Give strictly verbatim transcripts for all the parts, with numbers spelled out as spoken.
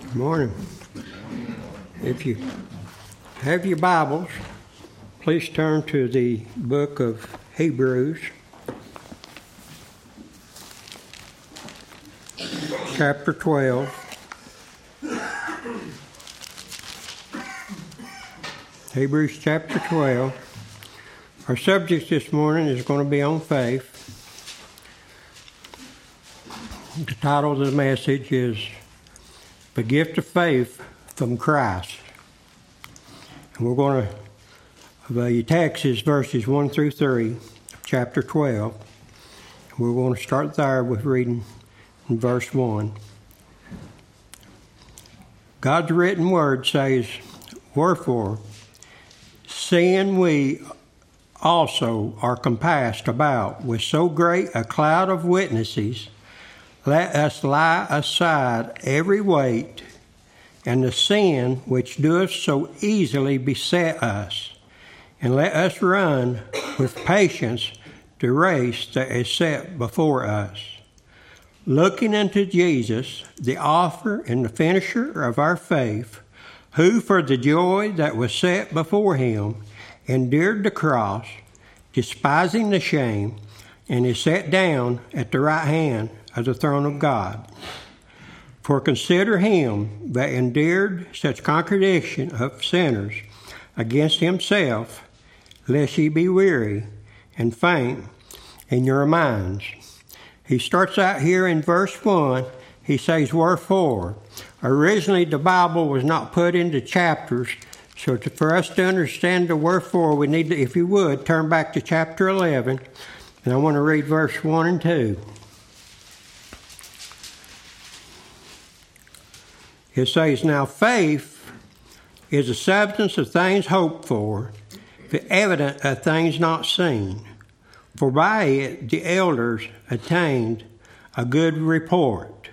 Good morning. If you have your Bibles, please turn to the book of Hebrews, chapter twelve. Hebrews chapter twelve. Our subject this morning is going to be on faith. The title of the message is The Gift of Faith from Christ. And we're going to, the text is verses one through three, chapter twelve. And we're going to start there with reading in verse one. God's written word says, "Wherefore, seeing we also are compassed about with so great a cloud of witnesses, let us lay aside every weight and the sin which doeth so easily beset us, and let us run with patience the race that is set before us, looking unto Jesus, the author and the finisher of our faith, who for the joy that was set before him endured the cross, despising the shame, and is set down at the right hand of the throne of God. For consider him that endured such contradiction of sinners against himself, lest ye be weary and faint in your minds." He starts out here in verse one. He says, "Wherefore." Originally, the Bible was not put into chapters, so to, for us to understand the wherefore, we need to, if you would, turn back to chapter eleven, and I want to read verse one and two. It says, "Now faith is the substance of things hoped for, the evidence of things not seen. For by it the elders attained a good report."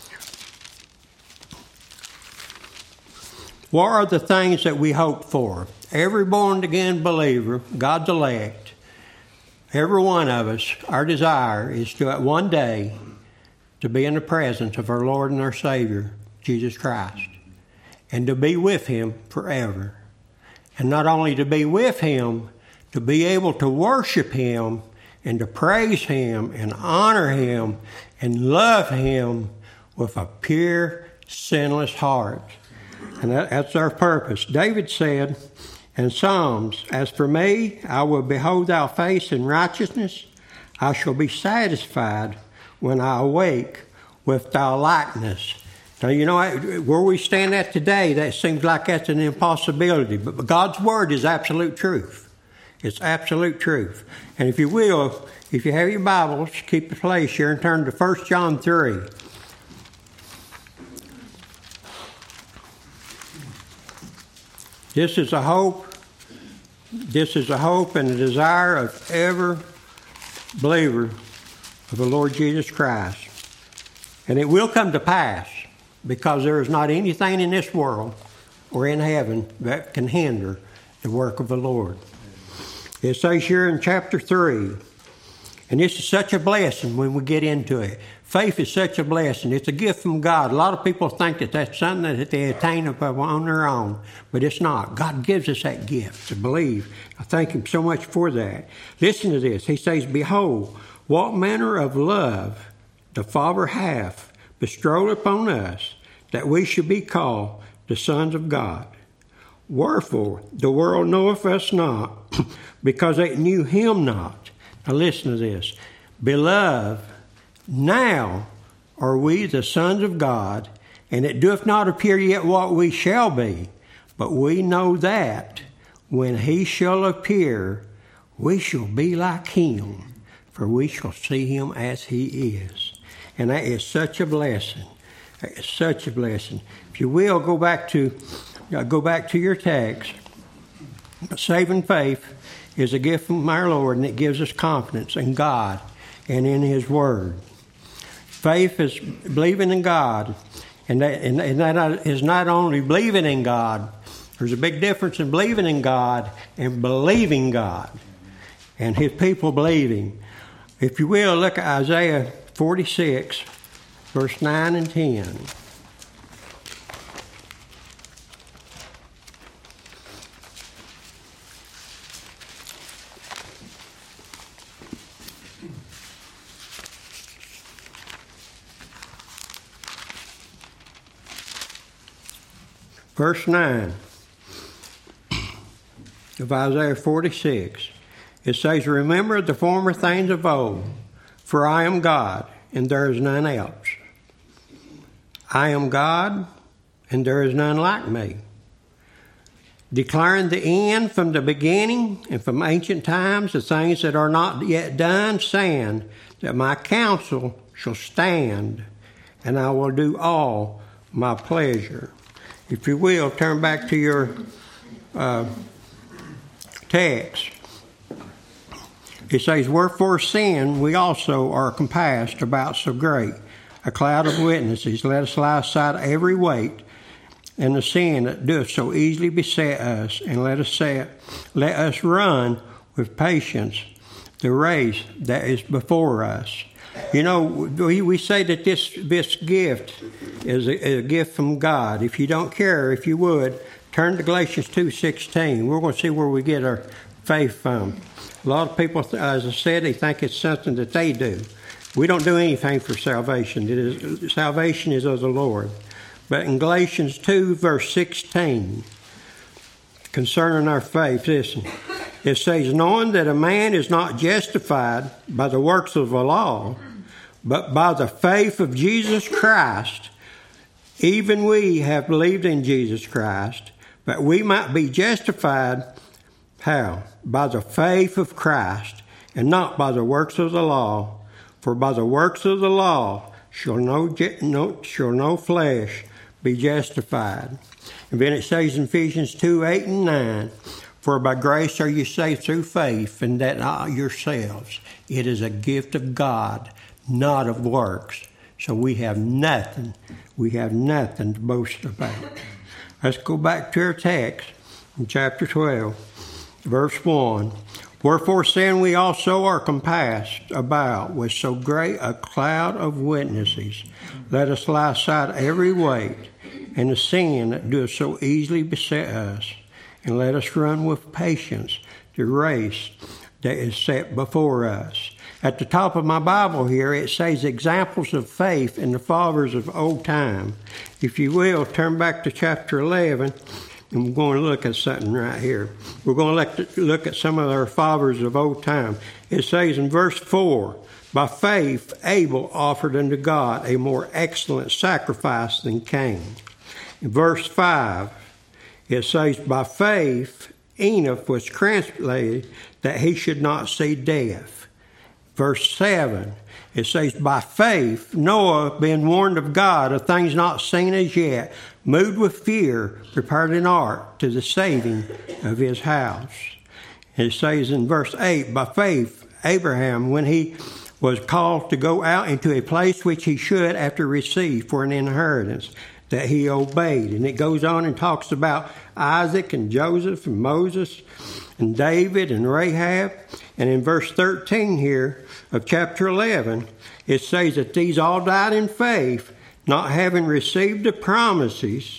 What are the things that we hope for? Every born-again believer, God's elect, every one of us, our desire is to at one day to be in the presence of our Lord and our Savior, Jesus Christ, and to be with him forever. And not only to be with him, to be able to worship him and to praise him and honor him and love him with a pure, sinless heart. And that, that's our purpose. David said in Psalms, "As for me, I will behold thy face in righteousness. I shall be satisfied when I awake with thy likeness." Now, you know, where we stand at today, that seems like that's an impossibility. But God's Word is absolute truth. It's absolute truth. And if you will, if you have your Bibles, keep the place here and turn to First John three. This is a hope. This is a hope and a desire of every believer of the Lord Jesus Christ. And it will come to pass, because there is not anything in this world or in heaven that can hinder the work of the Lord. It says here in chapter three, and this is such a blessing when we get into it. Faith is such a blessing. It's a gift from God. A lot of people think that that's something that they attain on their own, but it's not. God gives us that gift to believe. I thank him so much for that. Listen to this. He says, "Behold, what manner of love the Father hath bestowed upon us, that we should be called the sons of God. Wherefore the world knoweth us not, because it knew him not." Now listen to this. "Beloved, now are we the sons of God, and it doth not appear yet what we shall be. But we know that when he shall appear, we shall be like him, for we shall see him as he is." And that is such a blessing. That is such a blessing. If you will, go back to uh, go back to your text. Saving faith is a gift from our Lord, and it gives us confidence in God and in his word. Faith is believing in God, and that, and, and that is not only believing in God. There's a big difference in believing in God and believing God and his people believing. If you will, look at Isaiah forty-six, verse nine and ten. verse nine of Isaiah forty-six. It says, remember the former things of old, for I am God, and there is none else. I am God, and there is none like me. Declaring the end from the beginning and from ancient times, the things that are not yet done, saying that my counsel shall stand, and I will do all my pleasure. If you will, turn back to your uh, text. It says, wherefore sin we also are compassed about so great a cloud of witnesses. Let us lay aside every weight and the sin that doth so easily beset us, and let us say, let us run with patience the race that is before us. You know, we, we say that this this gift is a, a gift from God. If you don't care, if you would, turn to Galatians two sixteen. We're going to see where we get our faith from. A lot of people, as I said, they think it's something that they do. We don't do anything for salvation. It is, salvation is of the Lord. But in Galatians two, verse sixteen, concerning our faith, listen, it says, knowing that a man is not justified by the works of the law, but by the faith of Jesus Christ, even we have believed in Jesus Christ, but we might be justified, how? By the faith of Christ, and not by the works of the law. For by the works of the law shall no, no, shall no flesh be justified. And then it says in Ephesians two, eight and nine, for by grace are you saved through faith, and that not yourselves. It is a gift of God, not of works. So we have nothing. We have nothing to boast about. Let's go back to our text in chapter twelve, verse one. Wherefore sin we also are compassed about with so great a cloud of witnesses. Let us lay aside every weight and the sin that doeth so easily beset us, and let us run with patience the race that is set before us. At the top of my Bible here, it says examples of faith in the fathers of old time. If you will, turn back to chapter eleven, and we're going to look at something right here. We're going to look at some of our fathers of old time. It says in verse four, by faith Abel offered unto God a more excellent sacrifice than Cain. In verse five, it says, by faith Enoch was translated that he should not see death. Verse seven, it says, by faith Noah, being warned of God of things not seen as yet, moved with fear, prepared an ark to the saving of his house. It says in verse eight, by faith Abraham, when he was called to go out into a place which he should after receive for an inheritance, that he obeyed. And it goes on and talks about Isaac and Joseph and Moses and David and Rahab. And in verse thirteen here of chapter eleven, it says that these all died in faith, not having received the promises,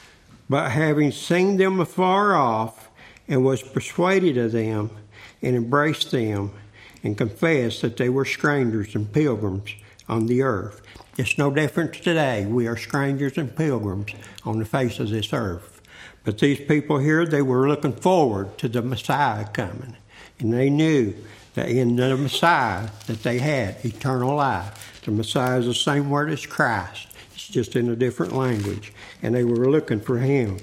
but having seen them afar off, and was persuaded of them, and embraced them, and confessed that they were strangers and pilgrims on the earth. It's no different today. We are strangers and pilgrims on the face of this earth. But these people here, they were looking forward to the Messiah coming. And they knew that in the Messiah that they had eternal life. The Messiah is the same word as Christ. It's just in a different language. And they were looking for him.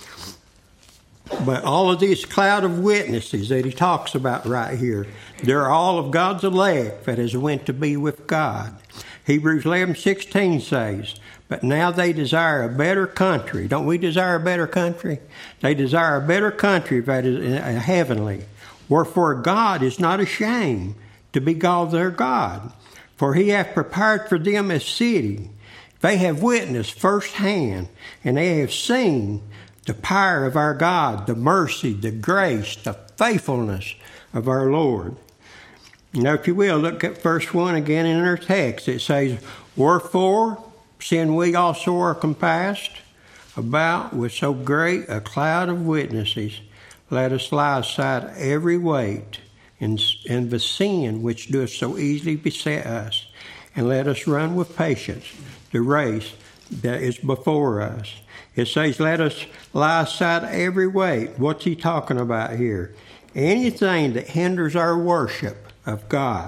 But all of these cloud of witnesses that he talks about right here, they're all of God's elect that has went to be with God. Hebrews eleven sixteen says, but now they desire a better country. Don't we desire a better country? They desire a better country that is heavenly. Wherefore God is not ashamed to be called their God. For he hath prepared for them a city. They have witnessed firsthand, and they have seen the power of our God, the mercy, the grace, the faithfulness of our Lord. Now, if you will, look at verse one again in our text. It says, wherefore, sin we also are compassed about with so great a cloud of witnesses, let us lay aside every weight and, and the sin which doeth so easily beset us, and let us run with patience the race that is before us. It says, let us lay aside every weight. What's he talking about here? Anything that hinders our worship of God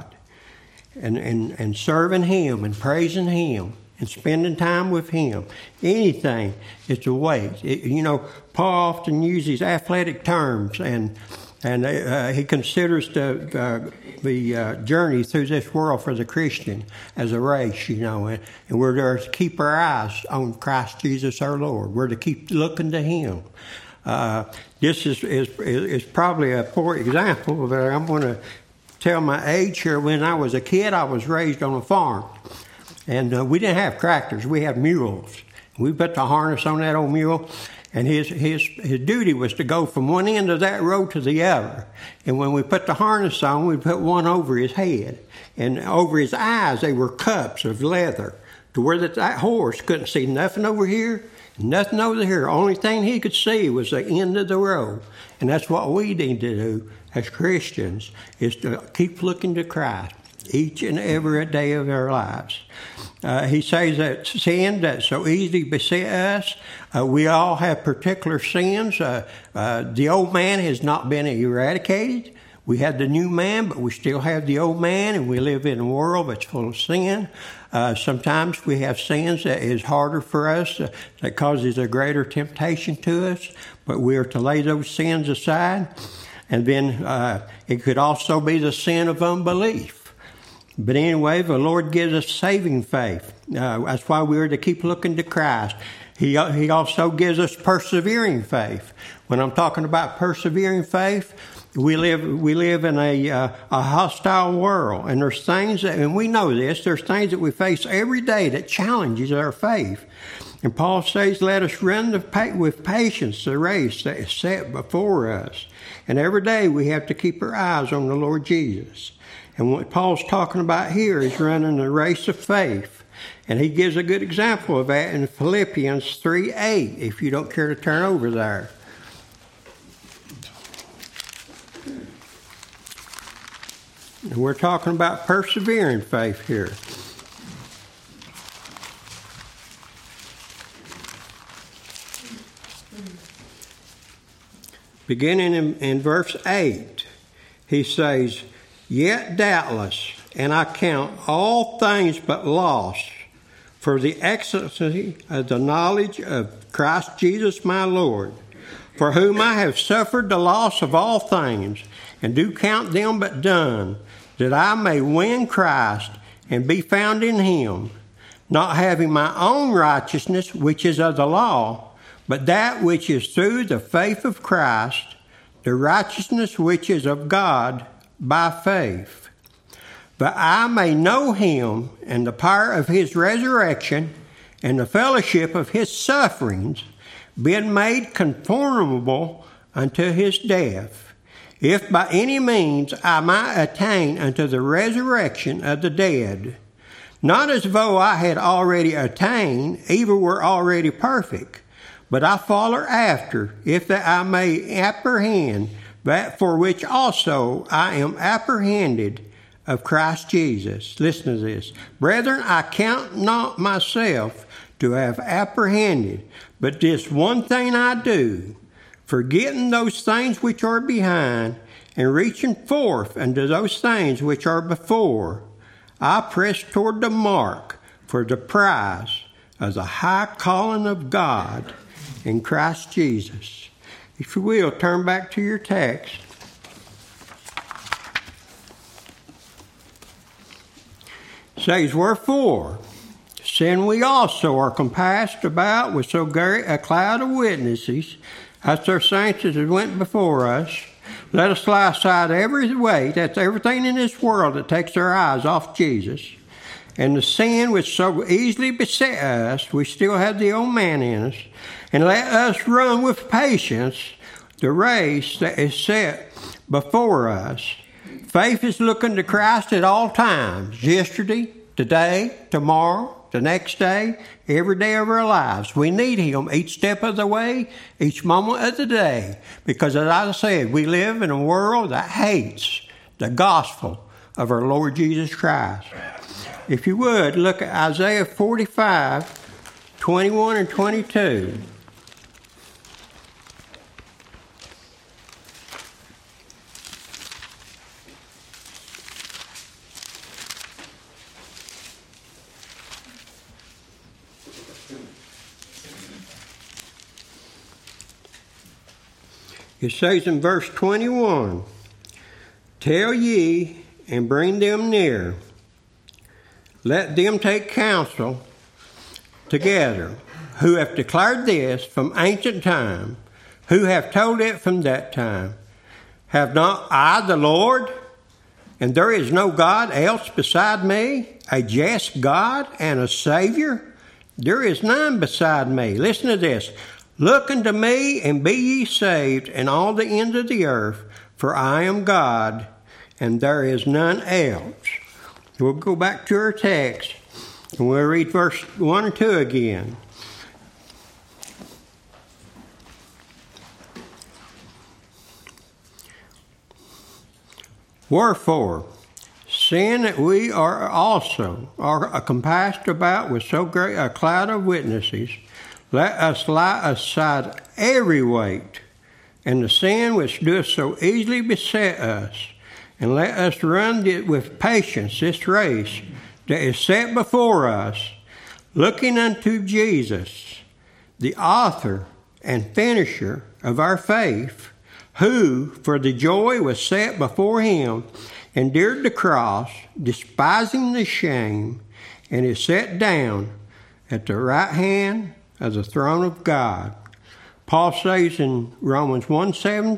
and, and, and serving him and praising him and spending time with him. Anything, it's a weight. It, you know, Paul often uses athletic terms, and and uh, he considers the uh, the uh, journey through this world for the Christian as a race, you know, and, and we're there to keep our eyes on Christ Jesus our Lord. We're to keep looking to him. Uh, this is, is is probably a poor example, but I'm going to tell my age here. When I was a kid, I was raised on a farm. And uh, we didn't have tractors. We had mules. We put the harness on that old mule, and his, his, his duty was to go from one end of that road to the other. And when we put the harness on, we put one over his head. And over his eyes, they were cups of leather, to where that, that horse couldn't see nothing over here, nothing over here. The only thing he could see was the end of the road. And that's what we need to do as Christians, is to keep looking to Christ each and every day of our lives. Uh, he says that sin that so easily beset us, uh, we all have particular sins. Uh, uh, the old man has not been eradicated. We have the new man, but we still have the old man, and we live in a world that's full of sin. Uh, sometimes we have sins that is harder for us, uh, that causes a greater temptation to us, but we are to lay those sins aside. And then uh, it could also be the sin of unbelief. But anyway, the Lord gives us saving faith. Uh, that's why we are to keep looking to Christ. He, he also gives us persevering faith. When I'm talking about persevering faith, we live we live in a, uh, a hostile world. And there's things, that, and we know this, there's things that we face every day that challenges our faith. And Paul says, let us run the, with patience the race that is set before us. And every day we have to keep our eyes on the Lord Jesus. And what Paul's talking about here is running the race of faith. And he gives a good example of that in Philippians three eight, if you don't care to turn over there. And we're talking about persevering faith here. Beginning in, in verse eight, he says, yet doubtless, and I count all things but loss for the excellency of the knowledge of Christ Jesus my Lord, for whom I have suffered the loss of all things, and do count them but dung, that I may win Christ and be found in him, not having my own righteousness, which is of the law, but that which is through the faith of Christ, the righteousness which is of God by faith, that I may know him and the power of his resurrection and the fellowship of his sufferings, being made conformable unto his death, if by any means I might attain unto the resurrection of the dead, not as though I had already attained, even were already perfect, but I follow after, if that I may apprehend that for which also I am apprehended of Christ Jesus. Listen to this. Brethren, I count not myself to have apprehended, but this one thing I do, forgetting those things which are behind, and reaching forth unto those things which are before, I press toward the mark for the prize of the high calling of God in Christ Jesus. If you will, turn back to your text. It says, wherefore, seeing we also are compassed about with so great a cloud of witnesses, as our saints as went before us, let us lay aside every weight, that's everything in this world that takes our eyes off Jesus, and the sin which so easily beset us, we still have the old man in us, and let us run with patience the race that is set before us. Faith is looking to Christ at all times, yesterday, today, tomorrow, the next day, every day of our lives. We need him each step of the way, each moment of the day, because as I said, we live in a world that hates the gospel of our Lord Jesus Christ. If you would, look at Isaiah forty-five, twenty-one and twenty-two. It says in verse twenty-one, "Tell ye and bring them near. Let them take counsel together, who have declared this from ancient time, who have told it from that time. Have not I the Lord? And there is no God else beside me, a just God and a Savior? There is none beside me." Listen to this. "Look unto me and be ye saved, and all the ends of the earth, for I am God, and there is none else." We'll go back to our text, and we'll read verse one and two again. "Wherefore, seeing that we are also are compassed about with so great a cloud of witnesses, let us lay aside every weight, and the sin which doeth so easily beset us, and let us run with patience this race that is set before us, looking unto Jesus, the author and finisher of our faith, who, for the joy was set before him, endured the cross, despising the shame, and is set down at the right hand of the throne of God." Paul says in Romans one,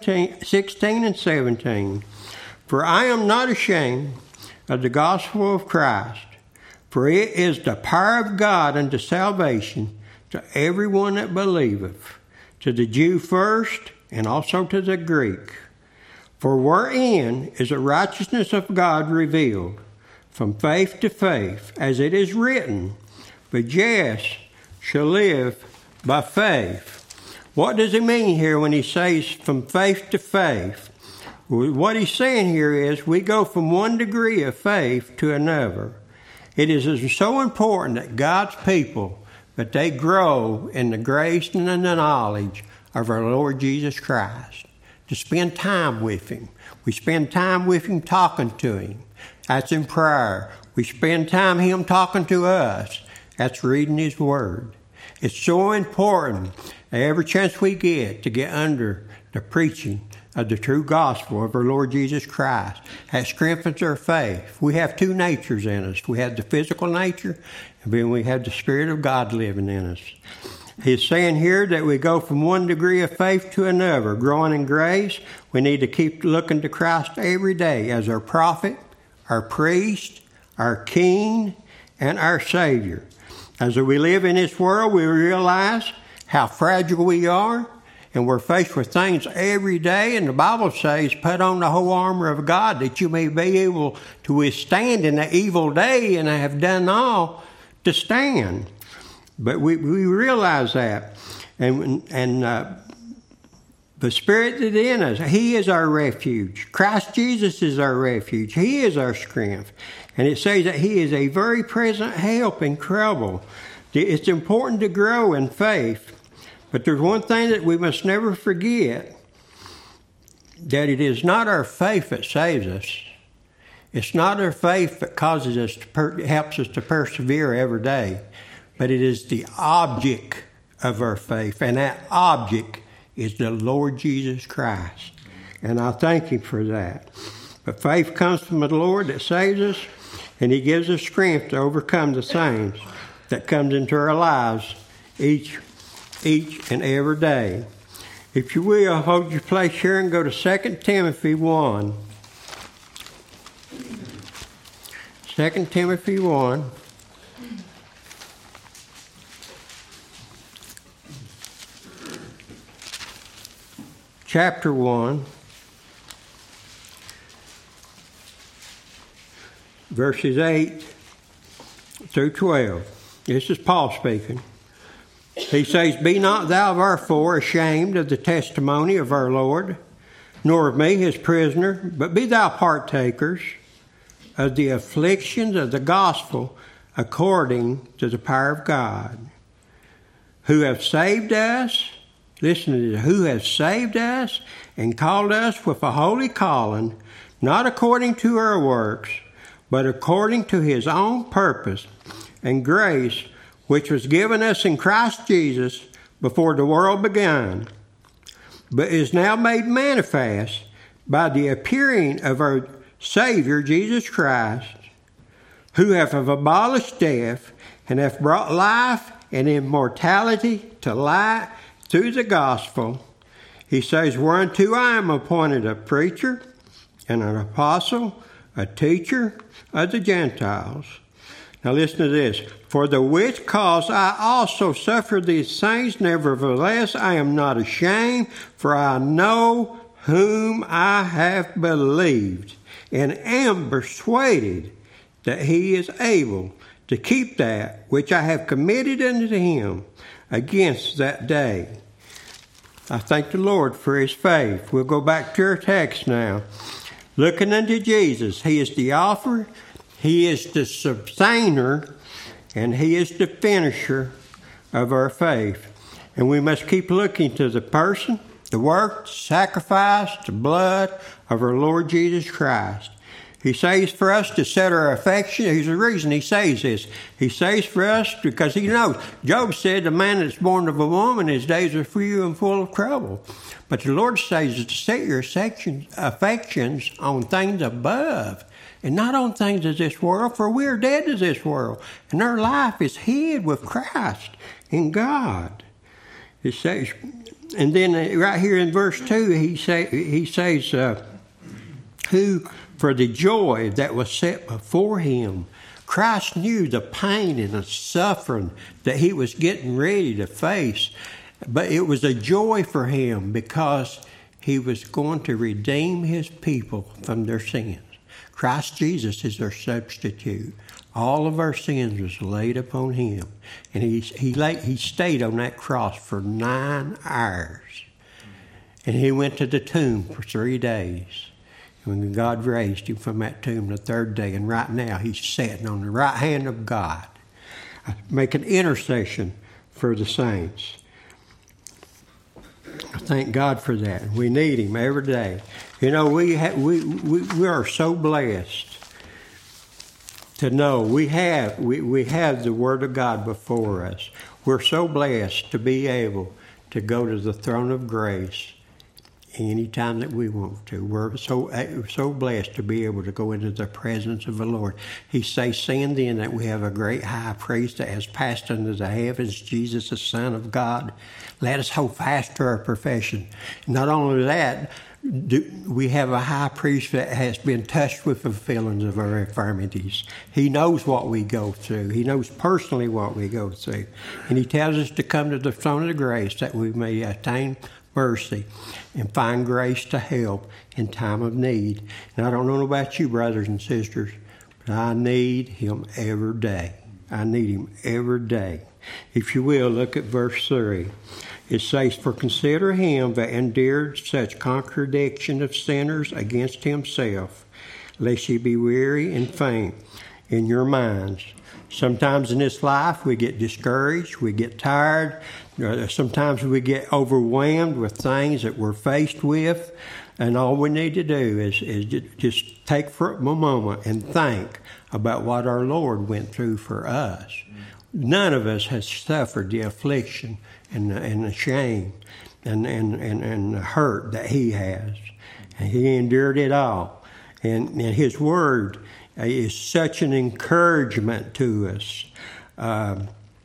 sixteen and seventeen, "For I am not ashamed of the gospel of Christ, for it is the power of God unto salvation to everyone that believeth, to the Jew first, and also to the Greek. For wherein is the righteousness of God revealed, from faith to faith, as it is written, the just shall live by faith." What does he mean here when he says from faith to faith? What he's saying here is we go from one degree of faith to another. It is so important that God's people, that they grow in the grace and in the knowledge of our Lord Jesus Christ, to spend time with him. We spend time with him talking to him. That's in prayer. We spend time him talking to us. That's reading his word. It's so important every chance we get to get under the preaching of the true gospel of our Lord Jesus Christ. That strengthens our faith. We have two natures in us. We have the physical nature, and then we have the Spirit of God living in us. He's saying here that we go from one degree of faith to another, growing in grace. We need to keep looking to Christ every day as our prophet, our priest, our king, and our Savior. As we live in this world, we realize how fragile we are, and we're faced with things every day. And the Bible says, put on the whole armor of God that you may be able to withstand in the evil day, and have done all to stand. But we, we realize that. And, and uh, the Spirit that is in us, he is our refuge. Christ Jesus is our refuge. He is our strength. And it says that he is a very present help in trouble. It's important to grow in faith. But there's one thing that we must never forget, that it is not our faith that saves us. It's not our faith that causes us to per- helps us to persevere every day. But it is the object of our faith. And that object is the Lord Jesus Christ. And I thank him for that. But faith comes from the Lord that saves us, and he gives us strength to overcome the things that comes into our lives each, each and every day. If you will, hold your place here and go to Second Timothy one. Second Timothy one. Chapter one. Verses eight through twelve. This is Paul speaking. He says, "Be not thou therefore ashamed of the testimony of our Lord, nor of me his prisoner, but be thou partakers of the afflictions of the gospel according to the power of God, who have saved us, listen to this, who have saved us and called us with a holy calling, not according to our works, but according to his own purpose and grace, which was given us in Christ Jesus before the world began, but is now made manifest by the appearing of our Savior, Jesus Christ, who hath abolished death and hath brought life and immortality to light through the gospel. He says, whereunto I am appointed a preacher and an apostle, a teacher of the Gentiles. Now listen to this. For the which cause I also suffer these things, nevertheless I am not ashamed, for I know whom I have believed, and am persuaded that he is able to keep that which I have committed unto him against that day. I thank the Lord for his faith. We'll go back to our text now. Looking unto Jesus, he is the author, he is the sustainer, and he is the finisher of our faith. And we must keep looking to the person, the work, the sacrifice, the blood of our Lord Jesus Christ. He says for us to set our affection. There's a reason he says this. He says for us because he knows. Job said, the man that's born of a woman, his days are few and full of trouble. But the Lord says to set your affections on things above and not on things of this world, for we are dead to this world. And our life is hid with Christ in God. It says, and then right here in verse two, he, say, he says, uh, who... for the joy that was set before him. Christ knew the pain and the suffering that he was getting ready to face. But it was a joy for him because he was going to redeem his people from their sins. Christ Jesus is their substitute. All of our sins was laid upon him. And he, he, laid, he stayed on that cross for nine hours. And he went to the tomb for three days. When God raised him from that tomb the third day, and right now he's sitting on the right hand of God, making intercession for the saints. I thank God for that. We need him every day. You know, we ha- we, we we are so blessed to know we have we, we have the Word of God before us. We're so blessed to be able to go to the throne of grace anytime that we want to. We're so so blessed to be able to go into the presence of the Lord. He says, saying then that we have a great high priest that has passed into the heavens, Jesus the Son of God. Let us hold fast to our profession. Not only that, do, we have a high priest that has been touched with the feelings of our infirmities. He knows what we go through. He knows personally what we go through. And he tells us to come to the throne of the grace that we may attain mercy and find grace to help in time of need. And I don't know about you, brothers and sisters, but I need him every day. I need him every day. If you will, look at verse three. It says, for consider him that endured such contradiction of sinners against himself, lest ye be weary and faint in your minds. Sometimes in this life we get discouraged, we get tired, sometimes we get overwhelmed with things that we're faced with, and all we need to do is, is just take for a moment and think about what our Lord went through for us. None of us has suffered the affliction and, and the shame and, and, and, and the hurt that he has. And he endured it all. And, and his word is such an encouragement to us. Uh,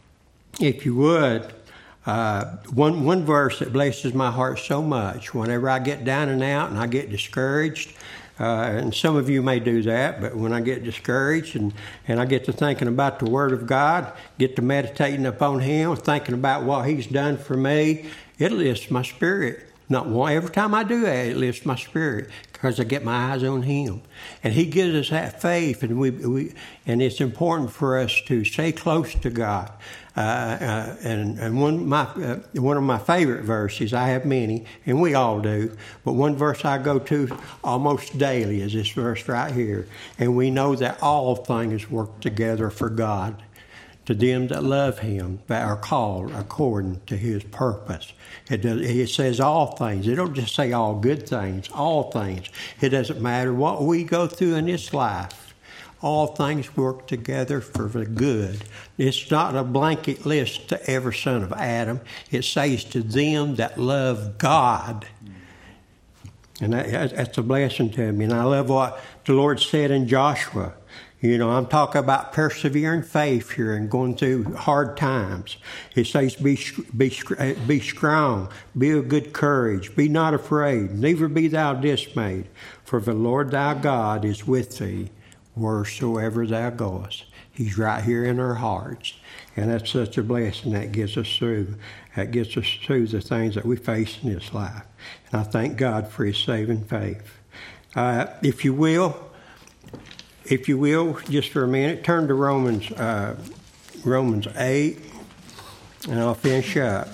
if you would, uh, one, one verse that blesses my heart so much, whenever I get down and out and I get discouraged, Uh, and some of you may do that, but when I get discouraged and, and I get to thinking about the Word of God, get to meditating upon him, thinking about what he's done for me, it lifts my spirit. Not one, every time I do that, it lifts my spirit because I get my eyes on him. And he gives us that faith, and we, we and it's important for us to stay close to God. Uh, uh, and and one of my uh, one of my favorite verses, I have many, and we all do, but one verse I go to almost daily is this verse right here. And we know that all things work together for God to them that love him, that are called according to his purpose. It, does, it says all things. It don't just say all good things, all things. It doesn't matter what we go through in this life. All things work together for the good. It's not a blanket list to every son of Adam. It says to them that love God. And that, that's a blessing to me. And I love what the Lord said in Joshua. You know, I'm talking about persevering faith here and going through hard times. It says, be, be, be strong, be of good courage, be not afraid, neither be thou dismayed. For the Lord thy God is with thee wheresoever thou goest. He's right here in our hearts. And that's such a blessing that gets us through. That gets us through the things that we face in this life. And I thank God for his saving faith. Uh, if you will, If you will, just for a minute, turn to Romans uh, Romans eight, and I'll finish up.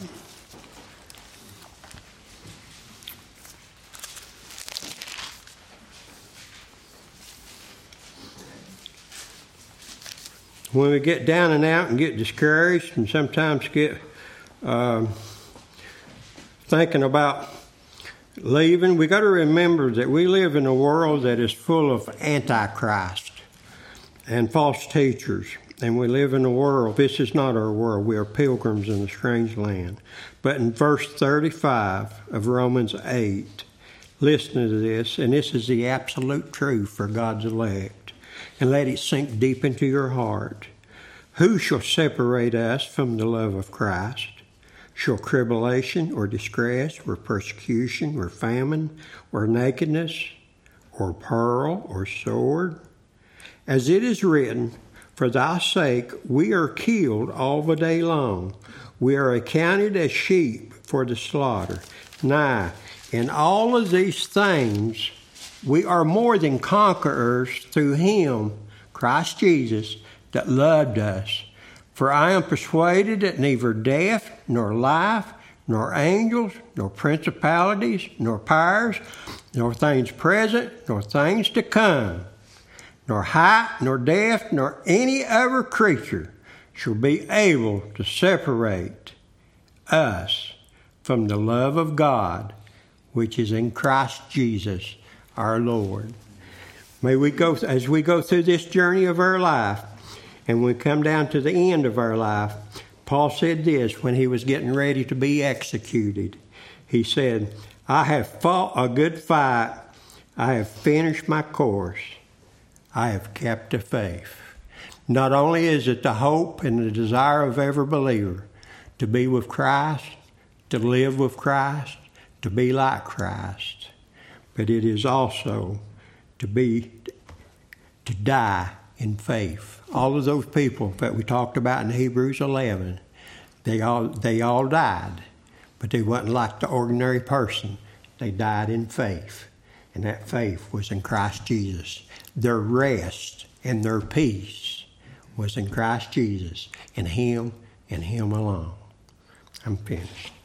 When we get down and out and get discouraged and sometimes get um, thinking about leaving, we got to remember that we live in a world that is full of antichrist and false teachers. And we live in a world, this is not our world, we are pilgrims in a strange land. But in verse thirty-five of Romans eight, listen to this, and this is the absolute truth for God's elect. And let it sink deep into your heart. Who shall separate us from the love of Christ? Shall tribulation or distress or persecution or famine or nakedness or peril or sword? As it is written, for thy sake we are killed all the day long. We are accounted as sheep for the slaughter. Nay, in all of these things we are more than conquerors through him, Christ Jesus, that loved us. For I am persuaded that neither death, nor life, nor angels, nor principalities, nor powers, nor things present, nor things to come, nor height, nor depth, nor any other creature shall be able to separate us from the love of God, which is in Christ Jesus our Lord. May we go, as we go through this journey of our life, and we come down to the end of our life, Paul said this when he was getting ready to be executed. He said, I have fought a good fight. I have finished my course. I have kept the faith. Not only is it the hope and the desire of every believer to be with Christ, to live with Christ, to be like Christ, but it is also to be, to die in faith. All of those people that we talked about in Hebrews eleven, they all they all died, but they wasn't like the ordinary person. They died in faith, and that faith was in Christ Jesus. Their rest and their peace was in Christ Jesus, and Him and Him alone. I'm finished.